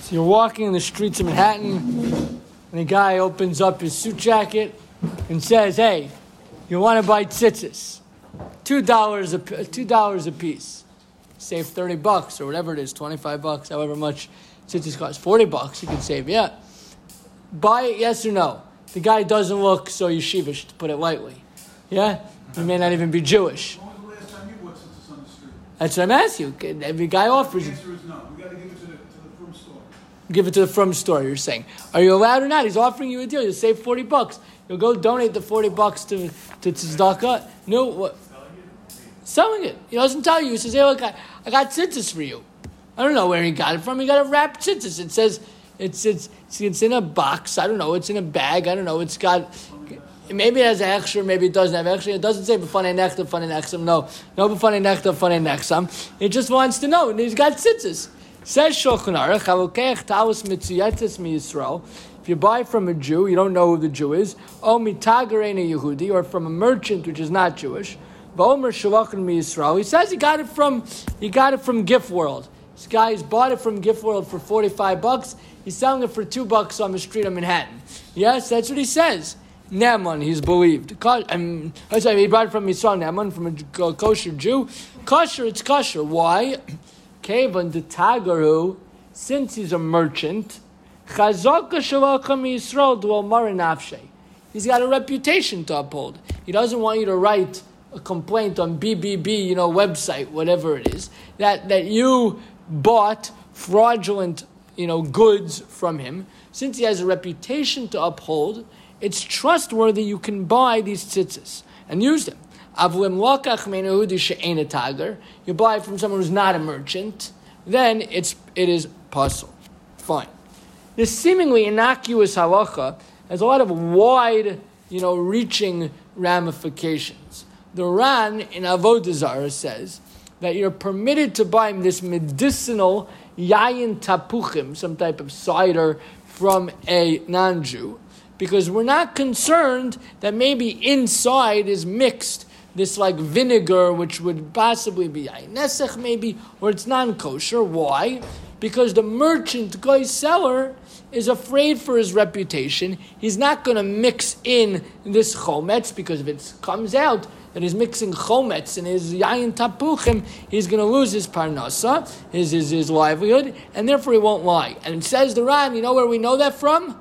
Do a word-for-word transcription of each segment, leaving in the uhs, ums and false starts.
So you're walking in the streets of Manhattan, and a guy opens up his suit jacket and says, "Hey, you want to buy tzitzis? Two dollars a two dollars a piece. Save thirty bucks or whatever it is, twenty-five bucks, however much tzitzis cost. Forty bucks you can save. Yeah, buy it, yes or no?" The guy doesn't look so yeshivish, to put it lightly. Yeah, he may not even be Jewish. When was the last time you bought tzitzis on the street? That's what I'm asking you. Every guy offers The it. answer is no. We got to give it to the to the frum store. Give it to the from store, you're saying. Are you allowed or not? He's offering you a deal. You'll save forty bucks. You'll go donate the forty bucks to, to tzedakah. No, what? Selling it. He doesn't tell you. He says, "Hey, look, I, I got tzitzis for you." I don't know where he got it from. He got a wrapped tzitzis. It says, it's, it's, it's, it's in a box. I don't know. It's in a bag. I don't know. It's got, maybe it has an extra, maybe it doesn't have extra. It doesn't say b'fanei nechta, b'fanei nechsam. No. No b'fanei nechta, b'fanei nechsam. It just wants to know. And he's got tzitzis. Says Shulchan Aruch, "Halokech talis mitzuyetzes mi Yisrael." If you buy from a Jew, you don't know who the Jew is, o mitagarena Yehudi, or from a merchant which is not Jewish, v'omer shalachin mi Yisrael. He says he got it from he got it from Gift World. This guy's bought it from Gift World for forty-five bucks. He's selling it for two bucks on the street of Manhattan. Yes, that's what he says. Naaman, he's believed. I'm sorry, he bought it from Yisrael Naaman, from a kosher Jew. Kosher, it's kosher. Why? Kevan the Tagaru, since he's a merchant, Chazaka Shalacham Yisrael Dwal Marinafshe. He's got a reputation to uphold. He doesn't want you to write a complaint on B B B, you know, website, whatever it is, that, that you bought fraudulent, you know, goods from him. Since he has a reputation to uphold, it's trustworthy you can buy these tzitzis and use them. You buy it from someone who's not a merchant, then it's it is puzzle. Fine. This seemingly innocuous halacha has a lot of wide, you know, reaching ramifications. The Ran in Avodah Zarah says that you're permitted to buy this medicinal yayin tapuchim, some type of cider from a non-Jew, because we're not concerned that maybe inside is mixed this like vinegar, which would possibly be yayin nesach maybe, or it's non-kosher. Why? Because the merchant, guy seller, is afraid for his reputation. He's not going to mix in this chometz, because if it comes out that he's mixing chometz in his yayin tapuchim, he's going to lose his parnasa, his, his, his livelihood, and therefore he won't lie. And it says the Ran, you know where we know that from?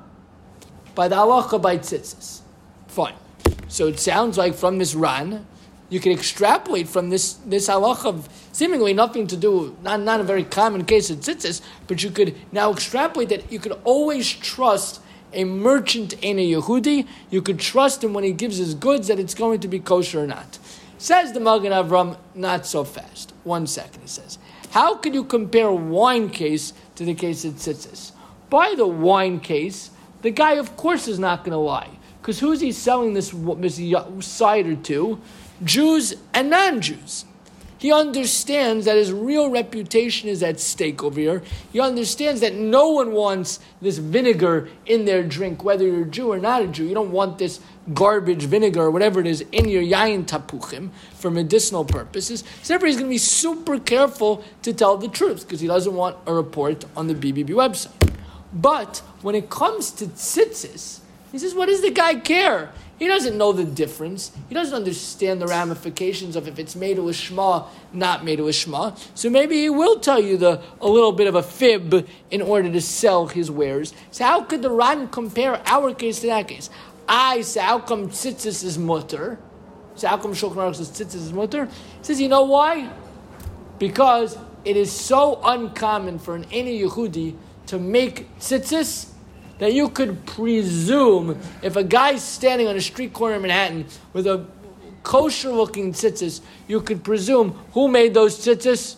By the halacha by tzitzis. Fine. So it sounds like from this Ran, you can extrapolate from this, this halacha of seemingly nothing to do, not, not a very common case of tzitzis, but you could now extrapolate that you could always trust a merchant in a Yehudi. You could trust him when he gives his goods that it's going to be kosher or not. Says the Magen Avram, not so fast. One second, he says. How could you compare a wine case to the case of tzitzis? By the wine case, the guy, of course, is not going to lie. Because who's he selling this, this cider to? Jews and non-Jews. He understands that his real reputation is at stake over here. He understands that no one wants this vinegar in their drink, whether you're a Jew or not a Jew. You don't want this garbage vinegar or whatever it is in your yayin tapuchim for medicinal purposes. So therefore he's going to be super careful to tell the truth because he doesn't want a report on the B B B website. But when it comes to tzitzis, he says, what does the guy care? He doesn't know the difference. He doesn't understand the ramifications of if it's made of shma, not made of shma. So maybe he will tell you the a little bit of a fib in order to sell his wares. So how could the Ran compare our case to that case? I say, how come tzitzis is mutter? So how come Shulchan Aruch says tzitzis is mutter? He says, you know why? Because it is so uncommon for an Eni Yehudi to make tzitzis that you could presume if a guy's standing on a street corner in Manhattan with a kosher-looking tzitzis, you could presume who made those tzitzis?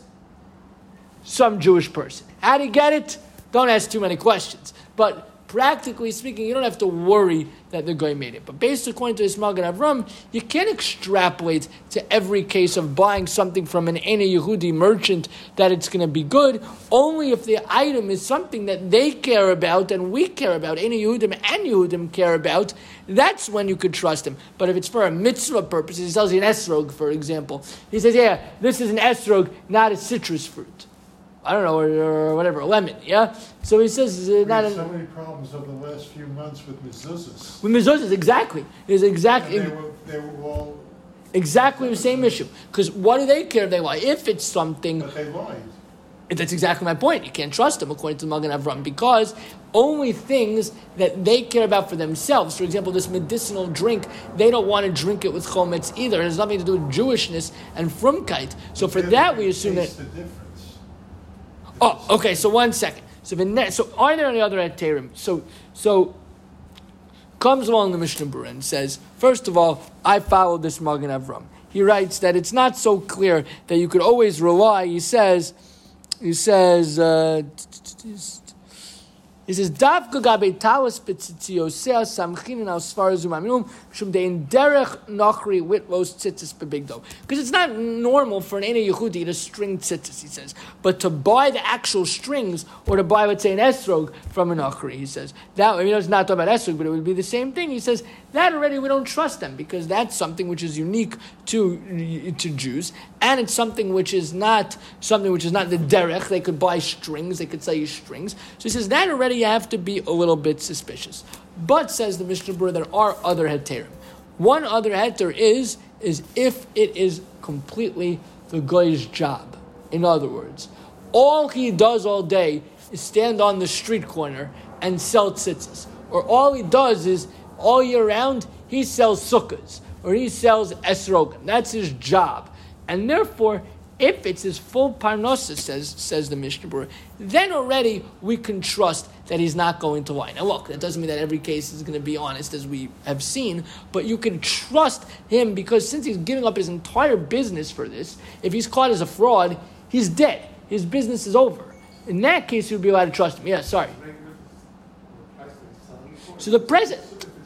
Some Jewish person. How do you get it? Don't ask too many questions. But practically speaking, you don't have to worry that the guy made it. But based according to this Magen Avram, you can't extrapolate to every case of buying something from an Eni Yehudi merchant that it's going to be good, only if the item is something that they care about and we care about, Eni Yehudim and Yehudim care about, that's when you could trust him. But if it's for a mitzvah purpose, he sells you an esrog, for example. He says, yeah, this is an esrog, not a citrus fruit. I don't know, or, or whatever, a lemon, yeah? So he says, uh, We not had an, so many problems over the last few months with mezuzahs. with mezuzahs, exactly. Is exactly And they were, they were all, exactly the same issue. Because what do they care if they lie? If it's something, but they lied. that's exactly my point. You can't trust them according to the Magen Avram because only things that they care about for themselves. For example, this medicinal drink, they don't want to drink it with chometz either. It has nothing to do with Jewishness and frumkeit. So for that, we assume that. Taste the difference. Oh, okay. So one second. So the ne- so are there any other heterim? So so comes along the Mishnah Berurah and says, first of all, I follow this Magen Avram. He writes that it's not so clear that you could always rely. He says. He says, uh, he says, Davka gabe talis betzitziyosea samchin and alsfar zumaminum shum dein derech nachri witlos tzitzis bebigdo. Because it's not normal for an Ena Yehudi to string tzitzis, he says. But to buy the actual strings, or to buy, let's say, an esrog from an achri, he says. That, I mean, it's not talking about esrog, but it would be the same thing. He says, that already we don't trust them, because that's something which is unique to, to Jews, and it's something which is not something which is not the derech. They could buy strings, they could sell you strings. So he says, that already you have to be a little bit suspicious. But, says the Mishnah Berurah, there are other heterim. One other heter is, is if it is completely the guy's job. In other words, all he does all day is stand on the street corner and sell tzitzis. Or all he does is, all year round, he sells sukkahs. Or he sells esrogim. That's his job. And therefore, if it's his full parnosa, says says the Mishnah Berurah, then already we can trust that he's not going to lie. Now look, that doesn't mean that every case is going to be honest, as we have seen, but you can trust him because since he's giving up his entire business for this, if he's caught as a fraud, he's dead. His business is over. In that case, you'd be allowed to trust him. Yeah, sorry. So the present...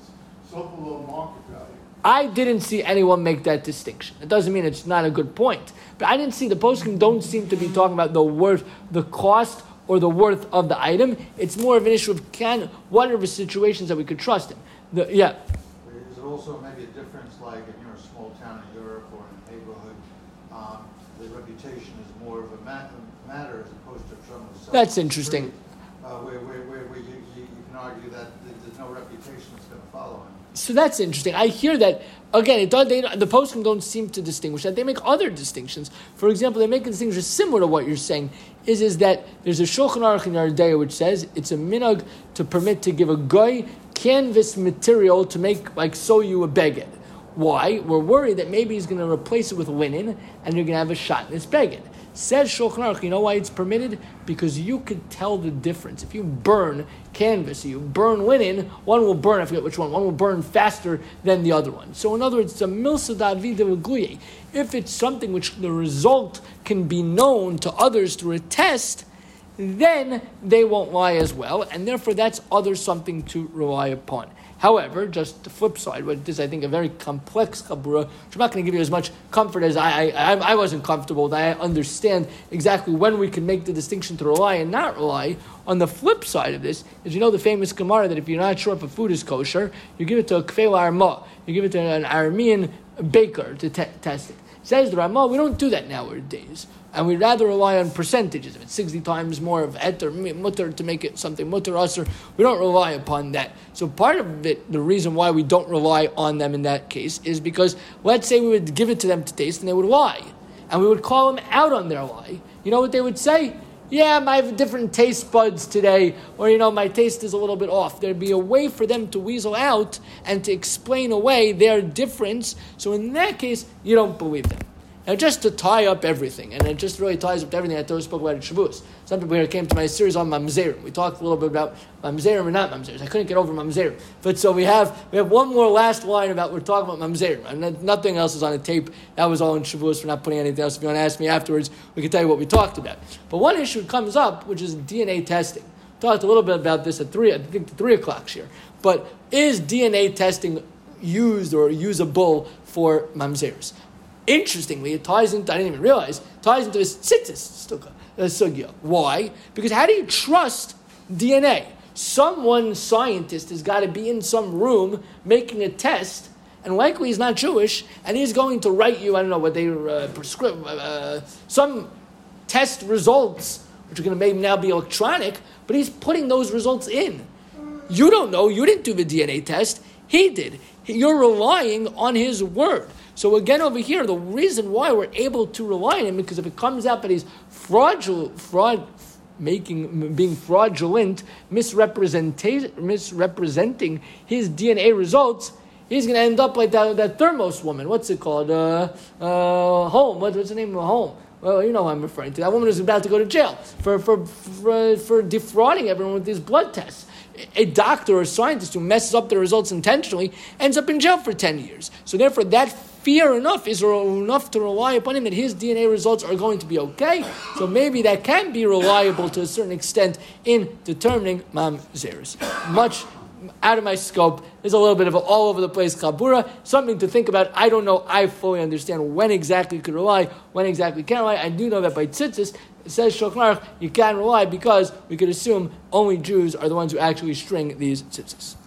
So below market value. I didn't see anyone make that distinction. It doesn't mean it's not a good point. But I didn't see, the poskim don't seem to be talking about the worth, the cost, or the worth of the item. It's more of an issue of can, what are the situations that we could trust him? The, yeah. Is it also maybe a difference, like if you're a small town in Europe or in a neighborhood, um, the reputation is more of a ma- matter as opposed to someone selling That's on the interesting. street, uh, where, where, where, where you, you, you can argue that there's no reputation that's going to follow him. So that's interesting. I hear that, again, it does, they, the poskim don't seem to distinguish that. They make other distinctions. For example, they make a distinction similar to what you're saying, is, is that there's a Shulchan Aruch in Yardea which says it's a minhag to permit to give a guy canvas material to make, like, sew you a beged. Why? We're worried that maybe he's going to replace it with linen and you're going to have a shot in this beged. Says Shulchan Aruch, you know why it's permitted? Because you could tell the difference. If you burn canvas, you burn linen, one will burn, I forget which one, one will burn faster than the other one. So in other words, it's a milsa davida v'gluye. If it's something which the result can be known to others through a test, then they won't lie as well, and therefore that's other something to rely upon. However, just the flip side, what is I think a very complex chabura, which I'm not going to give you as much comfort as I, I I wasn't comfortable with. I understand exactly when we can make the distinction to rely and not rely. On the flip side of this, is you know the famous Gemara that if you're not sure if a food is kosher, you give it to a kfeil arma, you give it to an Aramean baker to te- test it. Says the Ramah, we don't do that nowadays. And we'd rather rely on percentages. If it's sixty times more of et or mutter to make it something mutter usher, we don't rely upon that. So part of it, the reason why we don't rely on them in that case is because let's say we would give it to them to taste and they would lie. And we would call them out on their lie. You know what they would say? Yeah, I have different taste buds today, or, you know, my taste is a little bit off. There'd be a way for them to weasel out and to explain away their difference. So in that case, you don't believe them. Now, just to tie up everything, and it just really ties up to everything I told you spoke about at Shavuos. Some people here came to my series on Mamzerim. We talked a little bit about Mamzerim or not Mamzerim. I couldn't get over Mamzerim. But so we have we have one more last line about we're talking about Mamzerim. And nothing else is on the tape. That was all in Shavuos. We're not putting anything else. If you want to ask me afterwards, we can tell you what we talked about. But one issue comes up, which is D N A testing. We talked a little bit about this at three, I think the three o'clock here. But is D N A testing used or usable for Mamzers? Interestingly, it ties into, I didn't even realize, ties into this tzitzis sugya. Why? Because how do you trust D N A? Someone, scientist, has got to be in some room making a test, and likely he's not Jewish, and he's going to write you, I don't know what they uh, prescribe, uh, some test results which are going to maybe now be electronic, but he's putting those results in. You don't know. You didn't do the D N A test. He did. You're relying on his word. So again, over here, the reason why we're able to rely on him, because if it comes out that he's fraudulent, fraud, making, being fraudulent, misrepresenting, misrepresenting his D N A results, he's going to end up like that, that Thermos woman. What's it called? Uh, uh, Home. What, what's the name of Home? Well, you know who I'm referring to. That woman is about to go to jail for, for, for, for defrauding everyone with these blood tests. A doctor or a scientist who messes up the results intentionally ends up in jail for ten years. So therefore, that fear enough is enough to rely upon him that his D N A results are going to be okay. So maybe that can be reliable to a certain extent in determining mamzeres. Much out of my scope. There's a little bit of an all over the place kabura, something to think about. I don't know. I fully understand when exactly you could rely, when exactly you can't rely. I do know that by tzitzis, it says Shulchan Aruch, you can rely because we could assume only Jews are the ones who actually string these tzitzis.